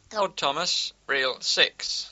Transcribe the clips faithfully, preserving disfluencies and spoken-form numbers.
Lord Thomas, Reel six.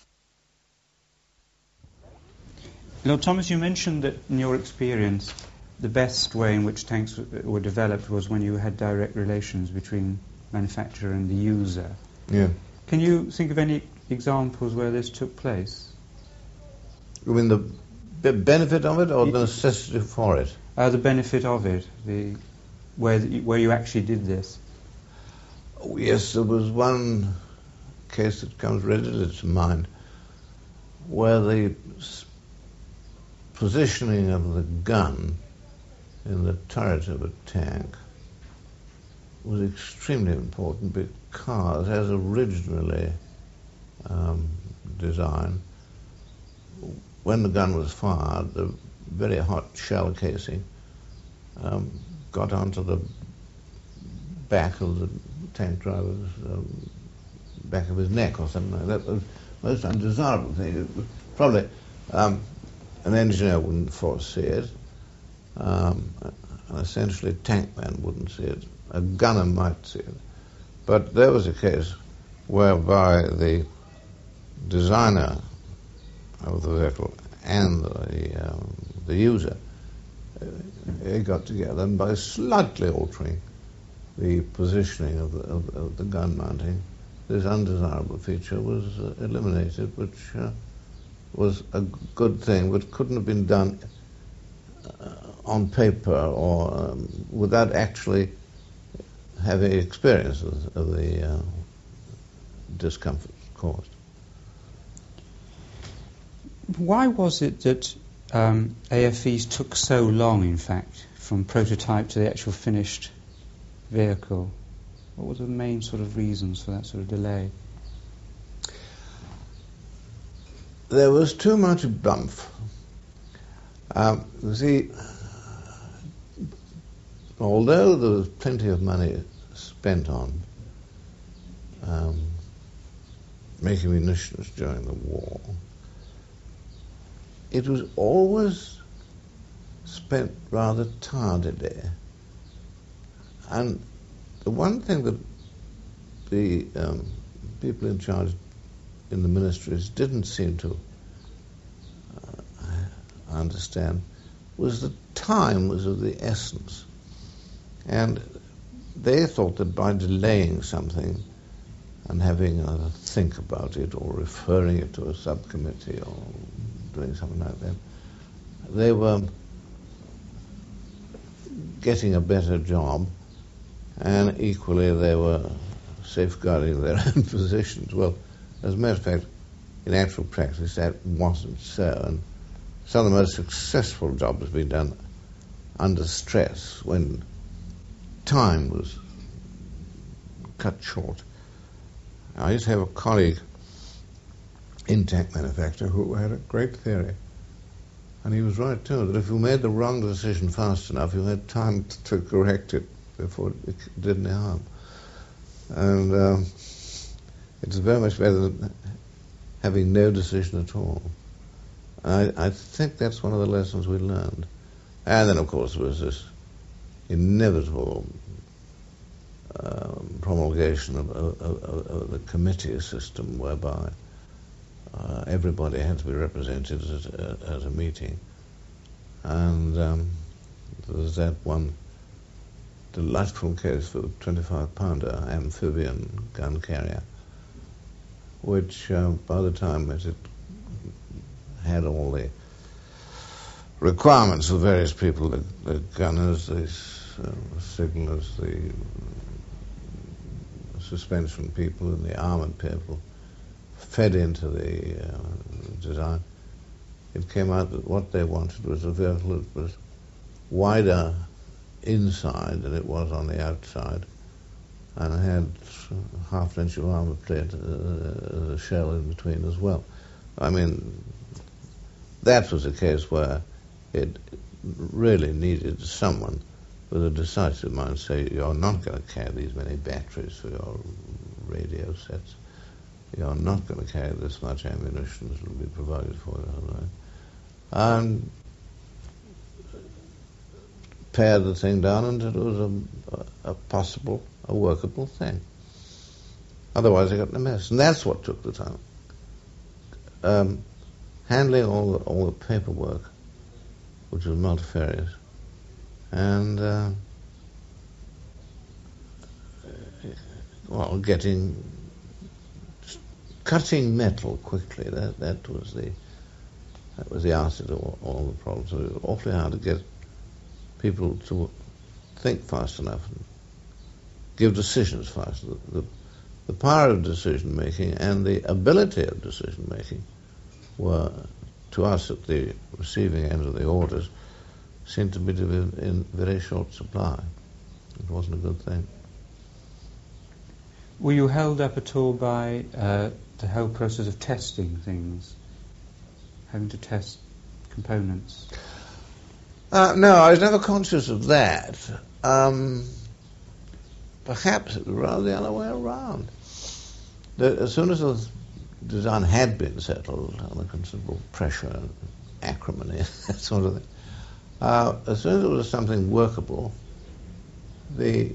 Lord Thomas, you mentioned that in your experience the best way in which tanks w- were developed was when you had direct relations between manufacturer and the user. Yeah. Can you think of any examples where this took place? You mean the b- benefit of it or the necessity for it? Uh, the benefit of it, the where the, where you actually did this. Oh, yes, there was one case that comes readily to mind where the s- positioning of the gun in the turret of a tank was extremely important because, as originally um, designed, when the gun was fired, the very hot shell casing um, got onto the back of the tank driver's um, back of his neck or something like that. It was the most undesirable thing. It was probably um, an engineer wouldn't foresee it. Um, and essentially, a tank man wouldn't see it. A gunner might see it. But there was a case whereby the designer of the vehicle and the, um, the user uh, they got together, and by slightly altering the positioning of the, of, of the gun mounting, this undesirable feature was uh, eliminated, which uh, was a good thing, but couldn't have been done uh, on paper or um, without actually having experience of, of the uh, discomfort caused. Why was it that um, A F Es took so long, in fact, from prototype to the actual finished vehicle? What were the main sort of reasons for that sort of delay? There was too much bump. Um, you see, although there was plenty of money spent on um, making munitions during the war, it was always spent rather tardily. And the one thing that the um, people in charge in the ministries didn't seem to uh, understand was that time was of the essence. And they thought that by delaying something and having a think about it or referring it to a subcommittee or doing something like that, they were getting a better job, and equally they were safeguarding their own positions. Well, as a matter of fact, in actual practice that wasn't so, and some of the most successful jobs have been done under stress when time was cut short. I used to have a colleague in tank manufacture who had a great theory, and he was right too, that if you made the wrong decision fast enough, you had time to, to correct it before it did any harm. And um, it's very much better than having no decision at all. I, I think that's one of the lessons we learned. And then, of course, there was this inevitable um, promulgation of, of, of, of the committee system, whereby uh, everybody had to be represented at, at, at a meeting. And um, there was that one delightful case for the twenty-five pounder amphibian gun carrier, which uh, by the time it had had all the requirements of various people, the, the gunners, the uh, signalers, the suspension people and the armoured people, fed into the uh, design, it came out that what they wanted was a vehicle that was wider inside than it was on the outside, and it had half an inch of armour plate, uh, a shell in between as well. I mean, that was a case where it really needed someone with a decisive mind to say, you're not going to carry these many batteries for your radio sets, you're not going to carry this much ammunition that will be provided for you, right? And pared the thing down until it was a, a possible, a workable thing. Otherwise they got in a mess. And that's what took the time. Um, handling all the, all the paperwork, which was multifarious, and uh, well, getting cutting metal quickly. That that was the that was the answer to all, all the problems. It was awfully hard to get people to think fast enough and give decisions fast. The, the, the power of decision making and the ability of decision making were, to us at the receiving end of the orders, seemed to be in very short supply. It wasn't a good thing. Were you held up at all by uh, the whole process of testing things, having to test components? Uh, no, I was never conscious of that. Um, perhaps it was rather the other way around. The, as soon as the design had been settled under considerable pressure and acrimony, that sort of thing, uh, as soon as it was something workable, the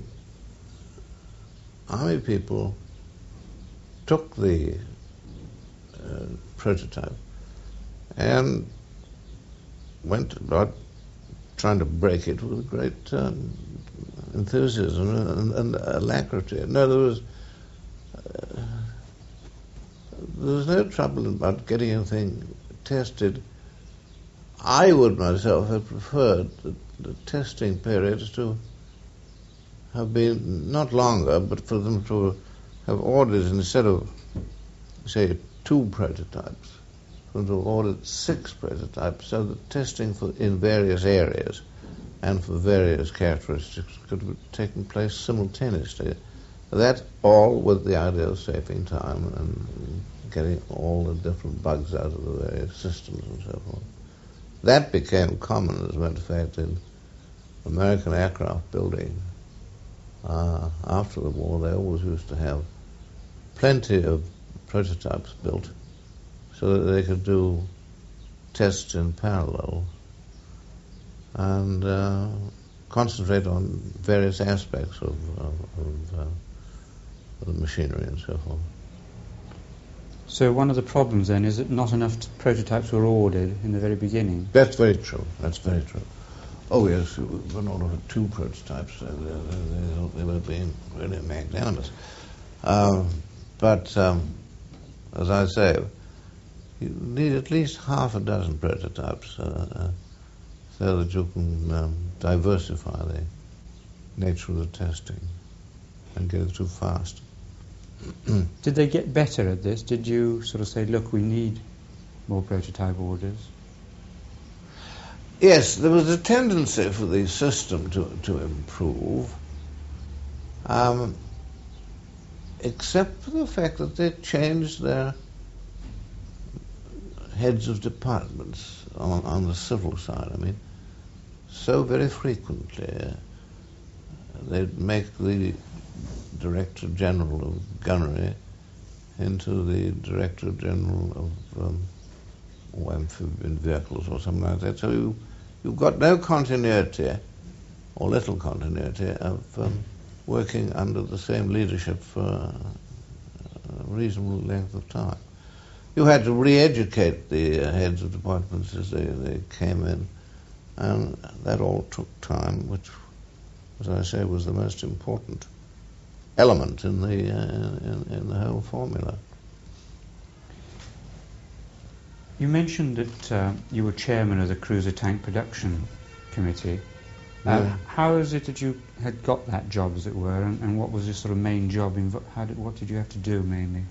army people took the uh, prototype and went about trying to break it with great um, enthusiasm and, and alacrity. No, there was uh, there was no trouble about getting anything tested. I would myself have preferred the, the testing periods to have been not longer, but for them to have ordered, instead of, say, two prototypes, for them to have ordered six prototypes, so that testing for in various areas and for various characteristics could have taken place simultaneously. That all with the idea of saving time and getting all the different bugs out of the various systems and so forth. That became common, as a matter of fact, in American aircraft building. Uh, after the war, they always used to have plenty of prototypes built so that they could do tests in parallel and uh, concentrate on various aspects of, of, of, uh, of the machinery and so forth. So one of the problems then is that not enough t- prototypes were ordered in the very beginning. That's very true. That's very true. Oh yes, when all of two prototypes, uh, they, they, they were being really magnanimous. Um, but um, as I say, you need at least half a dozen prototypes uh, uh, so that you can um, diversify the nature of the testing and get it too fast. Did they get better at this? Did you sort of say, look, we need more prototype orders? Yes, there was a tendency for the system to, to improve, um, except for the fact that they changed their heads of departments on, on the civil side. I mean, so very frequently uh, they'd make the Director General of Gunnery into the Director General of um, or amphibian vehicles or something like that. So you, you've got no continuity, or little continuity, of um, working under the same leadership for a reasonable length of time. You had to re-educate the uh, heads of departments as they, they came in, and that all took time, which, as I say, was the most important element in the uh, in, in the whole formula. You mentioned that uh, you were chairman of the Cruiser Tank Production Committee. Uh, Yeah. How is it that you had got that job, as it were, and, and what was your sort of main job? Invo- how did, what did you have to do mainly?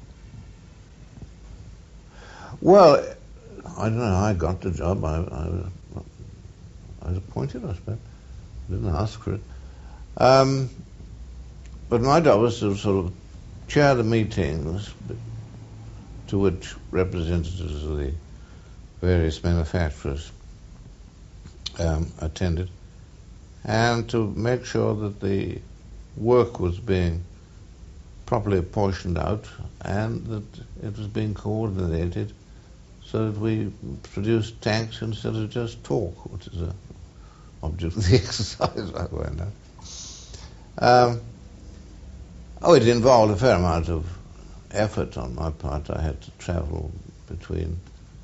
Well, I don't know how I got the job. I, I, I was appointed, I suppose. I didn't ask for it. Um, but my job was to sort of chair the meetings to which representatives of the various manufacturers um, attended, and to make sure that the work was being properly apportioned out and that it was being coordinated so that we produced tanks instead of just talk, which is an object of the exercise, I went out. Um, oh, it involved a fair amount of effort on my part. I had to travel between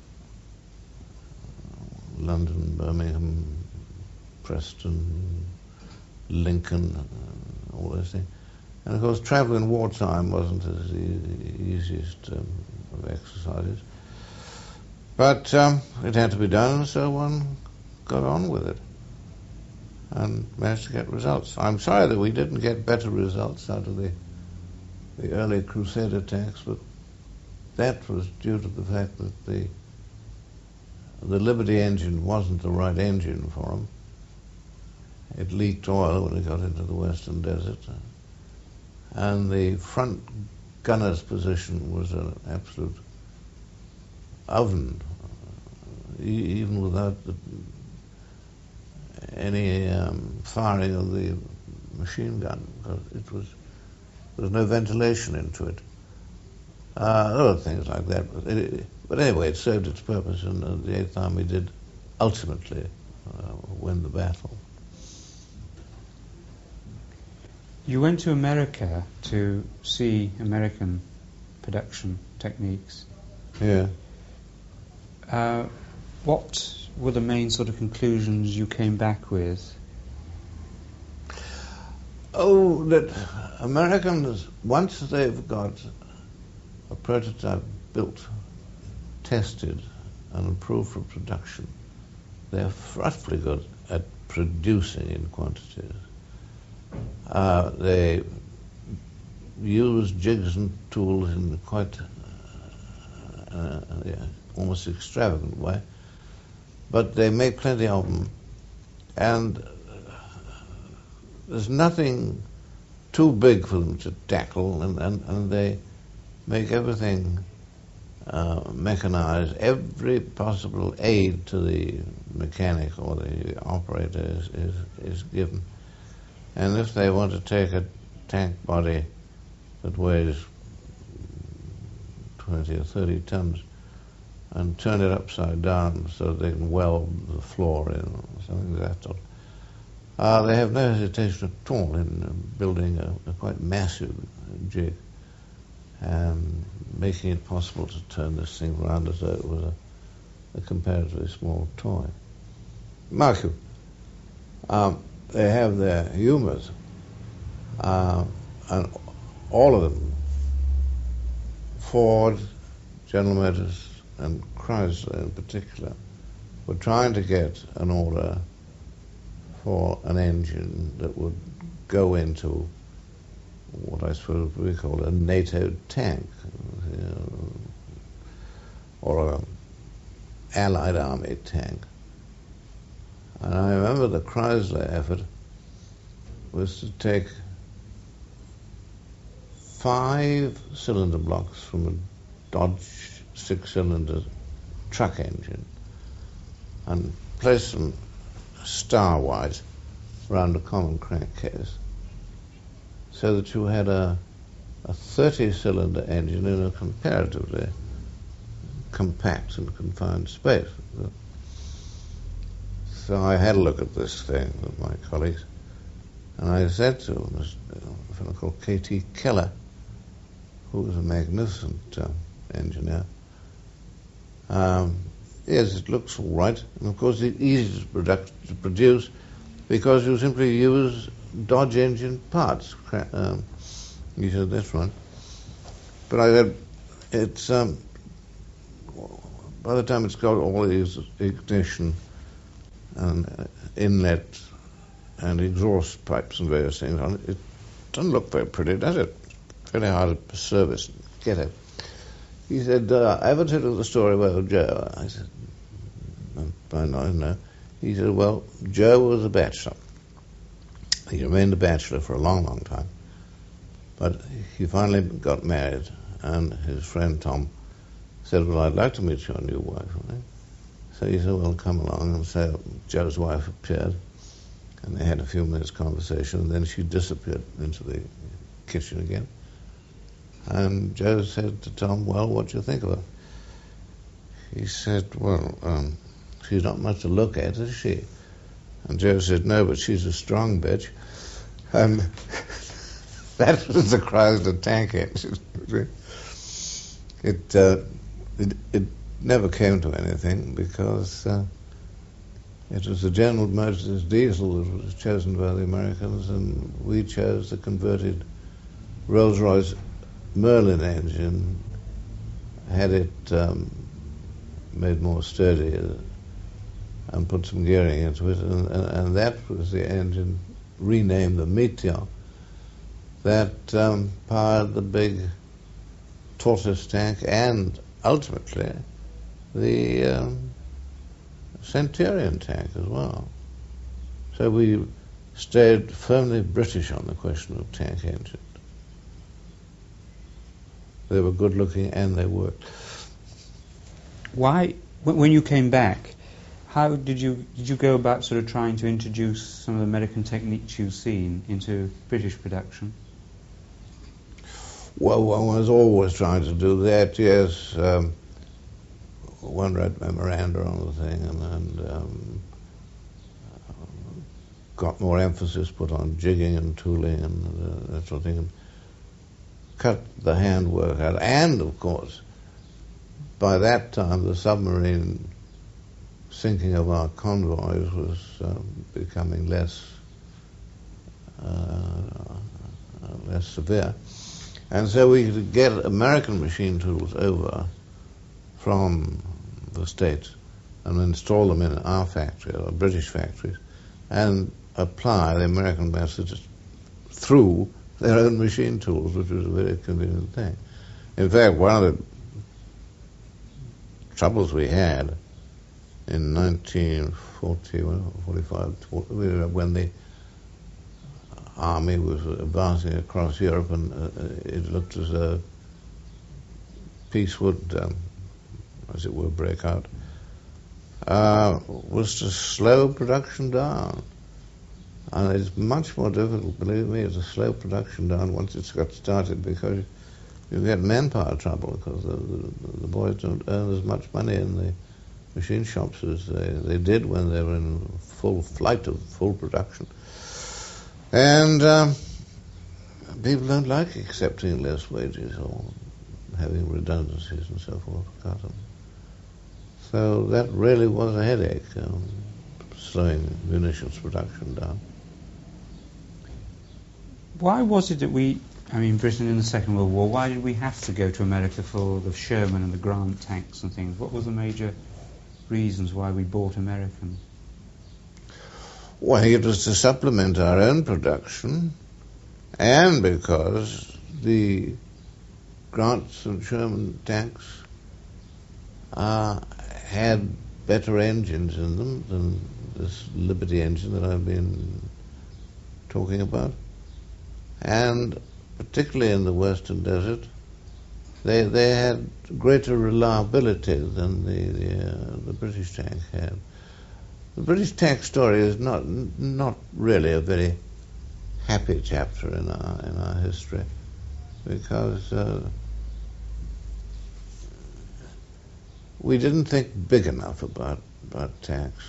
London, Birmingham, Preston, Lincoln, uh, all those things. And of course, travel in wartime wasn't as the easiest um, of exercises. But um, it had to be done, so one got on with it and managed to get results. I'm sorry that we didn't get better results out of the the early Crusader tanks, but that was due to the fact that the the Liberty engine wasn't the right engine for them. It leaked oil when it got into the Western Desert, and the front gunner's position was an absolute oven, e- even without the, any um, firing of the machine gun, because it was there was no ventilation into it. Uh, there were things like that, but, it, but anyway, it served its purpose, and uh, the Eighth Army did ultimately uh, win the battle. You went to America to see American production techniques. Yeah. Uh, what were the main sort of conclusions you came back with? Oh, that Americans, once they've got a prototype built, tested, and approved for production, they're frightfully good at producing in quantities. Uh, they use jigs and tools in quite uh, uh, yeah, almost extravagant way, but they make plenty of them, and there's nothing too big for them to tackle, and, and, and they make everything uh, mechanized. Every possible aid to the mechanic or the operator is, is, is given. And if they want to take a tank body that weighs twenty or thirty tons and turn it upside down so they can weld the floor in or something like that sort, Uh, they have no hesitation at all in uh, building a, a quite massive jig and making it possible to turn this thing around as though it was a, a comparatively small toy. Mark you, um, they have their humours, uh, and all of them, Ford, General Motors, and Chrysler in particular, were trying to get an order for an engine that would go into what I suppose we call a NATO tank, you know, or an Allied Army tank. And I remember the Chrysler effort was to take five cylinder blocks from a Dodge six-cylinder truck engine and place them star-wise around a common crankcase, so that you had a a thirty-cylinder engine in a comparatively compact and confined space. So I had a look at this thing with my colleagues, and I said to a fellow called K T Keller, who was a magnificent uh, engineer, um, yes, it looks all right, and of course it's easy to, product, to produce because you simply use Dodge engine parts. Um, he said, that's right. But I said, it's, um, by the time it's got all these ignition and uh, inlet and exhaust pipes and various things on it, it doesn't look very pretty, does it? Very hard to service and get it. He said, uh, I ever told you the story about Joe? I said, I don't know. He said, well, Joe was a bachelor. He remained a bachelor for a long, long time. But he finally got married, and his friend Tom said, well, I'd like to meet your new wife. Right? So he said, well, come along. And so Joe's wife appeared, and they had a few minutes conversation, and then she disappeared into the kitchen again. And Joe said to Tom, well, what do you think of her? He said, well, um, she's not much to look at, is she? And Joe said, no, but she's a strong bitch. And that was the Chrysler tank engine. it, uh, it it never came to anything because uh, it was the General Motors diesel that was chosen by the Americans, and we chose the converted Rolls-Royce Merlin engine, had it um, made more sturdy uh, and put some gearing into it, and, and, and that was the engine renamed the Meteor that um, powered the big Tortoise tank and ultimately the um, Centurion tank as well. So we stayed firmly British on the question of tank engines. They were good looking and they worked. Why, when when you came back, how did you did you go about sort of trying to introduce some of the American techniques you've seen into British production? Well, one was always trying to do that, yes. Um, one read memoranda on the thing and, and um, got more emphasis put on jigging and tooling and uh, that sort of thing, and cut the handwork out. And, of course, by that time, the submarine sinking of our convoys was um, becoming less uh, less severe. And so we could get American machine tools over from the States and install them in our factory, or British factories, and apply the American methods through their own machine tools, which was a very convenient thing. In fact, one of the troubles we had in nineteen forty, forty-five, when the army was advancing across Europe, and uh, it looked as though peace would, um, as it were, break out, uh, was to slow production down. And it's much more difficult, believe me, to slow production down once it's got started, because you get manpower trouble, because the, the, the boys don't earn as much money in the machine shops as they, they did when they were in full flight of full production. And um, people don't like accepting less wages or having redundancies and so forth. Cut them. So that really was a headache, um, slowing munitions production down. Why was it that we, I mean, Britain in the Second World War, why did we have to go to America for the Sherman and the Grant tanks and things? What were the major reasons why we bought American? Well, it was to supplement our own production, and because the Grants and Sherman tanks uh, had better engines in them than this Liberty engine that I've been talking about. And particularly in the Western Desert, they they had greater reliability than the the, uh, the British tank had. The British tank story is not not really a very happy chapter in our in our history, because uh, we didn't think big enough about about tanks.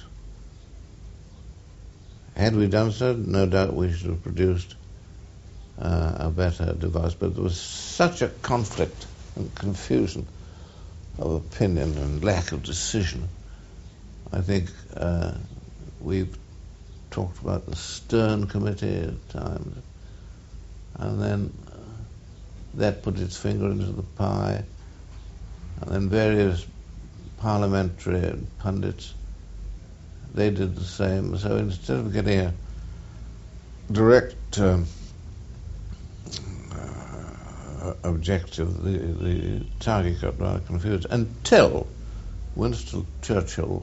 Had we done so, no doubt we should have produced uh, a better device. But there was such a conflict and confusion of opinion and lack of decision. I think uh, we've talked about the Stern Committee at times, and then uh, that put its finger into the pie, and then various parliamentary pundits, they did the same. So instead of getting a direct um, uh, objective, the, the target got rather confused, until Winston Churchill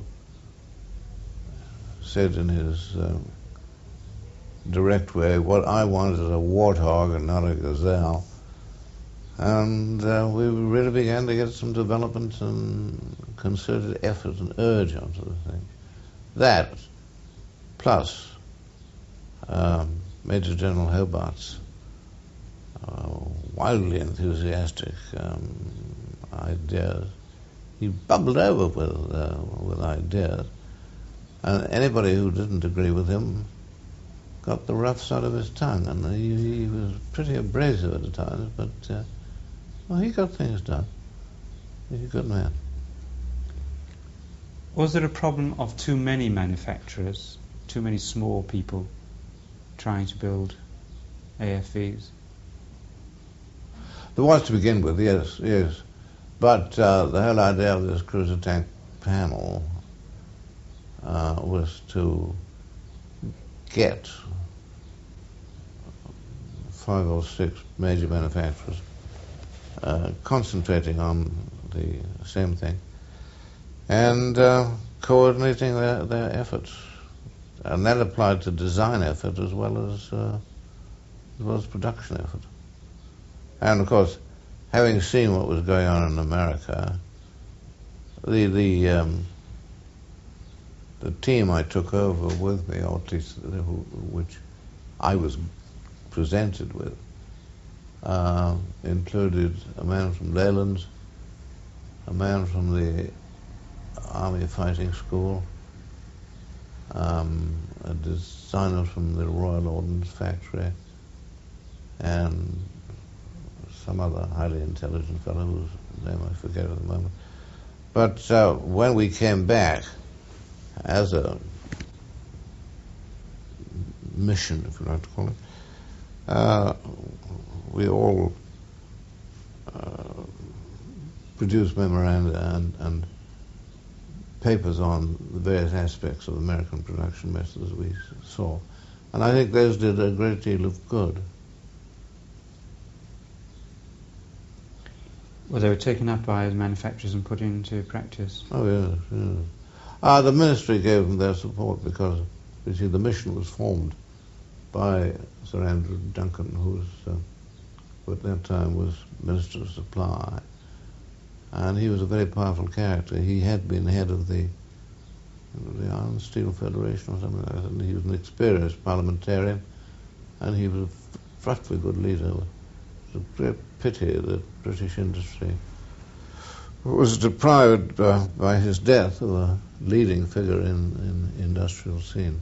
said in his um, direct way, what I want is a warthog and not a gazelle. And uh, we really began to get some development and concerted effort and urge onto the thing. That, plus um, Major General Hobart's uh, wildly enthusiastic um, ideas. He bubbled over with uh, with ideas. And anybody who didn't agree with him got the roughs out of his tongue, and he, he was pretty abrasive at times, but uh, well, he got things done. He's a good man. Was there a problem of too many manufacturers, too many small people trying to build A F Vs? There was to begin with, yes, yes. But uh, the whole idea of this cruiser tank panel uh, was to get five or six major manufacturers uh, concentrating on the same thing and uh, coordinating their, their efforts. And that applied to design effort as well as, uh, as well as production effort. And of course, having seen what was going on in America, the the um, the team I took over with me, or at least who, which I was presented with, uh, included a man from Leyland's, a man from the Army Fighting School, um, a designer from the Royal Ordnance Factory, and some other highly intelligent fellow whose name I forget at the moment. But uh, when we came back as a mission, if you like to call it, uh, we all uh, produced memoranda and, and papers on the various aspects of American production methods we saw. And I think those did a great deal of good. Well, they were taken up by the manufacturers and put into practice. Oh, yes, yes. Uh, the ministry gave them their support because, you see, the mission was formed by Sir Andrew Duncan, who was, uh, who at that time was Minister of Supply. And he was a very powerful character. He had been head of the, the Iron and Steel Federation or something like that, and he was an experienced parliamentarian, and he was a frightfully good leader. It's a great pity that British industry was deprived uh, by his death of a leading figure in, in the industrial scene.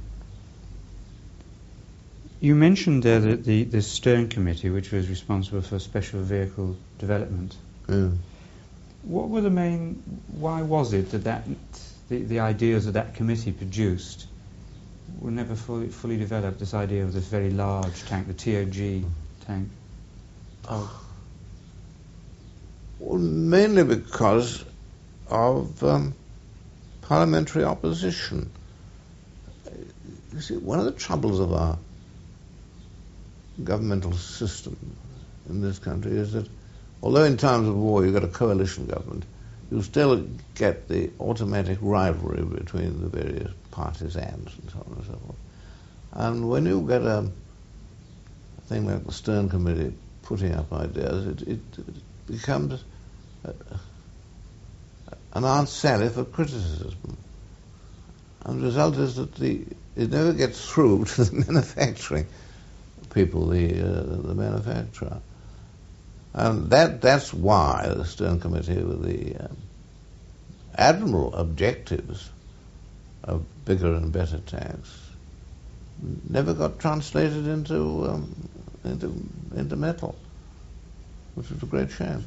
You mentioned there that the, the Stern Committee, which was responsible for special vehicle development. Yeah. What were the main, why was it that, that the, the ideas that that committee produced were never fully, fully developed, this idea of this very large tank, the T O G tank? Oh. Well, mainly because of um, parliamentary opposition. You see, one of the troubles of our governmental system in this country is that although in times of war you've got a coalition government, you still get the automatic rivalry between the various partisans and so on and so forth. And when you get a thing like the Stern Committee putting up ideas, it, it, it becomes a, an Aunt Sally for criticism. And the result is that the, it never gets through to the manufacturing people, the, uh, the manufacturer. And that that's why the Stern Committee, with the um, admirable objectives of bigger and better tanks, never got translated into um, into into metal, which was a great shame.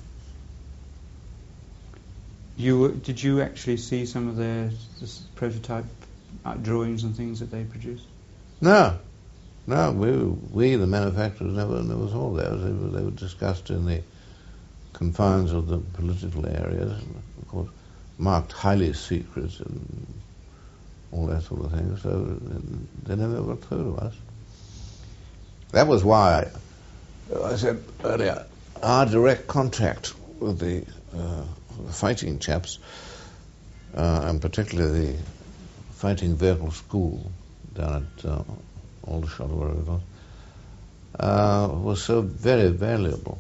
You did you actually see some of their this prototype drawings and things that they produced? No, no, we we the manufacturers never never saw those. They were, they were discussed in the confines of the political areas, of course, marked highly secret and all that sort of thing. So they never got through to us. That was why I said earlier, our direct contact with the, uh, the fighting chaps, uh, and particularly the fighting vehicle school down at uh, Aldershot, or wherever it was, uh, was so very valuable.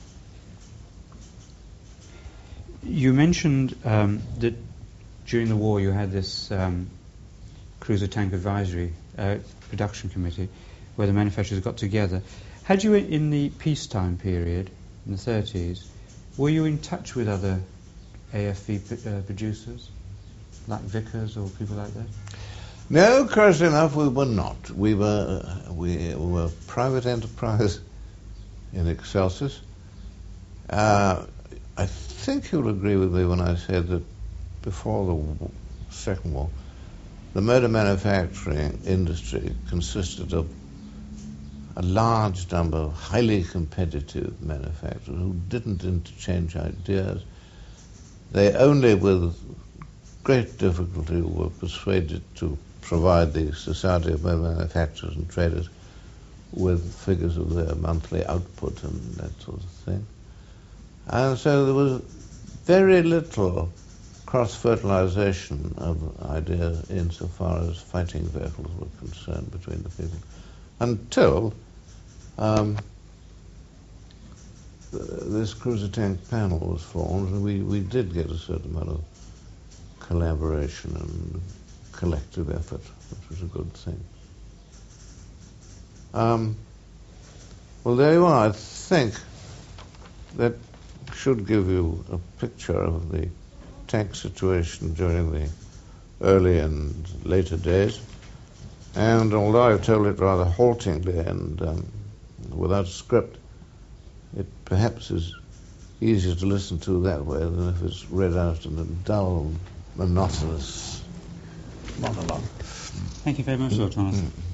You mentioned um, that during the war you had this um, cruiser tank advisory uh, production committee where the manufacturers got together. Had you, in the peacetime period, in the thirties, were you in touch with other A F V p- uh, producers, like Vickers or people like that? No, curiously enough, we were not. We were uh, we were private enterprise in Excelsis. Uh, I think you'll agree with me when I said that before the w- Second War, the motor manufacturing industry consisted of a large number of highly competitive manufacturers who didn't interchange ideas. They only, with great difficulty, were persuaded to provide the Society of Motor Manufacturers and Traders with figures of their monthly output and that sort of thing. And so there was very little cross-fertilization of ideas insofar as fighting vehicles were concerned between the people, until um, th- this cruiser tank panel was formed, and we, we did get a certain amount of collaboration and collective effort, which was a good thing. Um, well, there you are. I think that should give you a picture of the tank situation during the early and later days. And although I've told it rather haltingly and um, without a script, it perhaps is easier to listen to that way than if it's read out in a dull, monotonous monologue. Thank you very much, Lord Thomas. Mm.